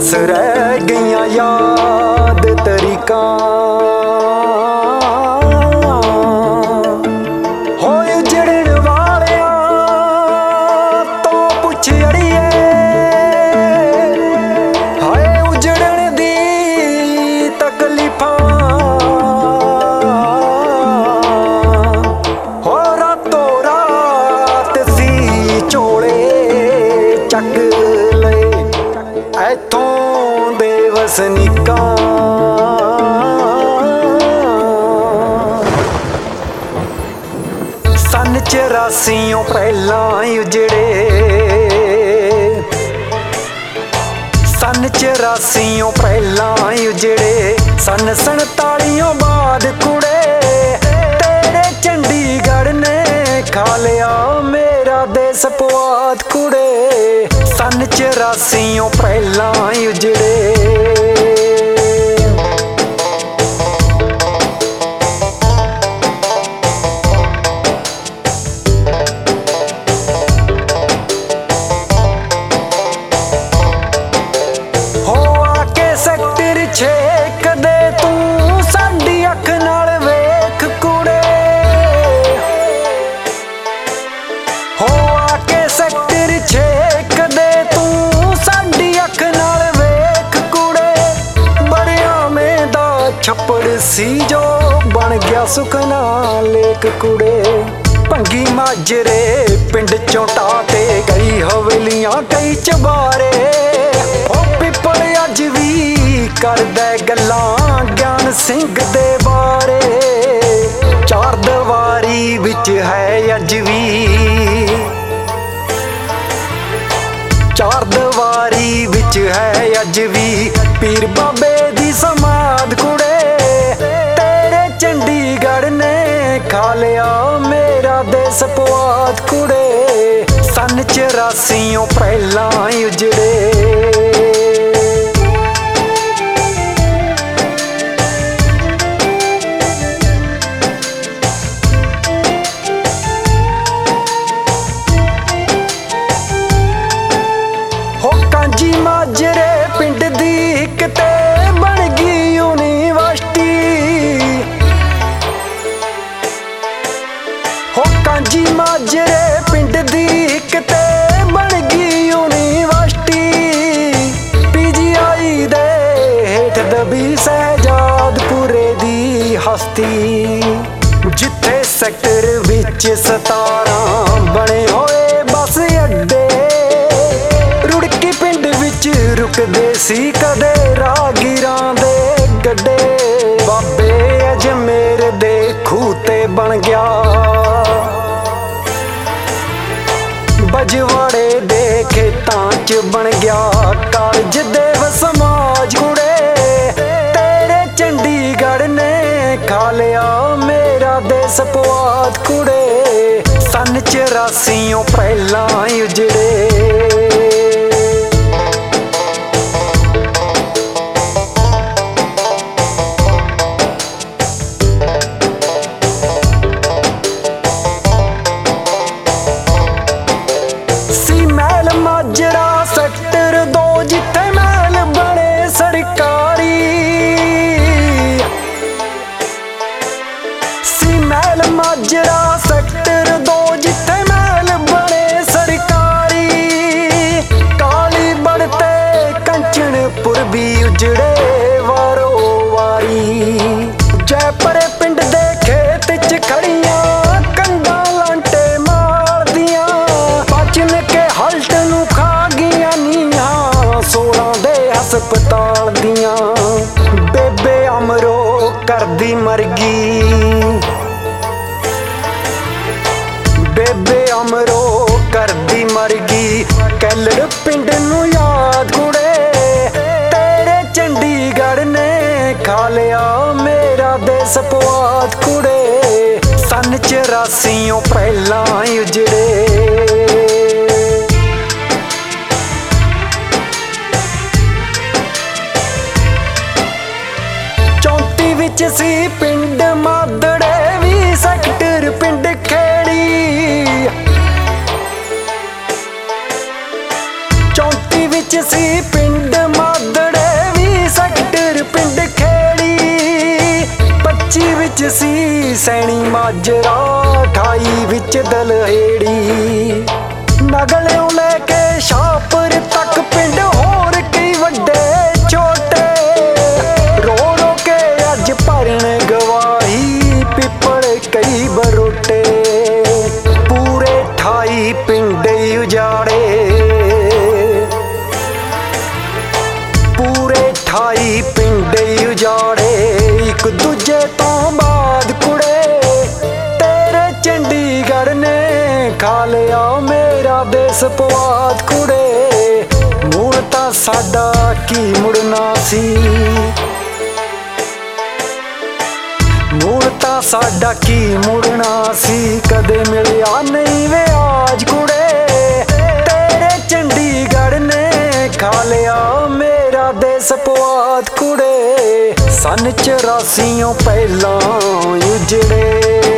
बस रह गईयां याद तरीकां होए उजड़न वालियां तो पुछ अड़िए हाय उजड़न दी तकलीफां हो रातों रात सी चोले चक ले ऐथों दे वसनीकां सन 84 पहलां उजड़े सन 84 पहलां उजड़े सन 47 बाद कुड़े तेरे चंडीगढ़ ने खा लिया मेरा देश पुआत कुड़े सन 84 पहलां उजड़े छेक दे तू साडी अख नाल वेख कुड़े हो आके सेक्टर छेक दे तू साडी अख नाल वेख कुड़े बड़िया में दा छप्पड़ सी जो बन गया सुखना लेक कुड़े भंगी माजरे पिंड चोटा ते गई हवेलियां कई चबारे ओ पिपल अज भी करदे गल्लां ज्ञान सिंह दे बारे चार दीवारी विच है अज भी चार दीवारी विच है अज भी पीर बाबे दी समाध कुड़े तेरे चंडीगढ़ ने खा लिया मेरा देश पुआत कुड़े सन 84 पहलां उजड़े कांजी माजरे पिंड दी किते बन गई यूनिवर्सिटी हो कांजी माजरे पिंड दी किते बन गई यूनिवर्सिटी PGI दे हेठ दबी शहजादपुरे दी हस्ती जिथे सेक्टर विच 17 बने होए बस अड्डे रुकदे सी कदे राहगीरां दे गड्डे बाबे अजमेर दे खूते बन गया बजवाड़े दे खेतां च बन गया कालज देव समाज कुड़े तेरे चंडीगढ़ ने खा लिया मेरा देश पुआत कुड़े सन 84 पहलां उजड़े माजरा सेक्टर 2 जिथे महल बने सरकारी सी महल माजरा सेक्टर 2 जिथे महल बने सरकारी काली बढ़ते कंचनपुर भी उजड़े वारो वारी जयपुरे पिंड दे खेत च खड़ियां कंधा लांटे मार दियां बचन के हल्ट हस्पताल दियां बेबे अमरो करदी मरगी बेबे अमरो करदी मरगी कैलड़ पिंड नूं याद कुड़े तेरे चंडीगढ़ ने खा लिया मेरा देश पुआत कुड़े सन 84 पहलां उजड़े विच सी पिंड मादड़े भी सेक्टर पिंड खेड़ी 34 विच सी पिंड मादड़े ਸੈਣੀ ਮਾਜਰਾ 28 ਵਿੱਚ ਦਲਹੇੜੀ ਨਗਲਿਓਂ ਲੈ ਕੇ ਸ਼ਾਹਪੁਰ ਤੱਕ ਪਿੰਡ ਹੋਰ ਕਈ ਵੱਡੇ ਛੋਟੇ ਰੋ ਰੋ ਕੇ ਅੱਜ ਭਰਨ ਗਵਾਹੀ ਪਿੱਪਲ ਕਈ ਬਰੋਟੇ ਪੂਰੇ 28 ਪਿੰਡ ਉਜਾੜੇ ਪੂਰੇ 28 ਪਿੰਡ ਉਜਾੜੇ ਇੱਕ ਦੂਜੇ ਤੋਂ ਬਾਅਦ ਕੁੜੇ ਤੇਰੇ ਚੰਡੀਗੜ੍ਹ ਨੇ ਖਾ ਲਿਆ ਮੇਰਾ ਦੇਸ ਪਵਾਦ ਕੁੜੇ ਮੁੜ ਤਾਂ ਸਾਡਾ ਕੀ ਮੁੜਨਾ ਸੀ ਮੁੜ ਤਾਂ ਸਾਡਾ ਕੀ ਮੁੜਨਾ ਸੀ ਕਦੇ ਮਿਲਿਆ ਨਹੀਂ ਵੇ ਆਜ ਕੁੜੇ ਤੇਰੇ ਚੰਡੀਗੜ੍ਹ ਨੇ ਖਾ ਲਿਆ ਮੇਰਾ ਦੇਸ ਪਵਾਦ ਕੁੜੇ ਸਨ 84 ਪਹਿਲਾਂ ਉਜੜੇ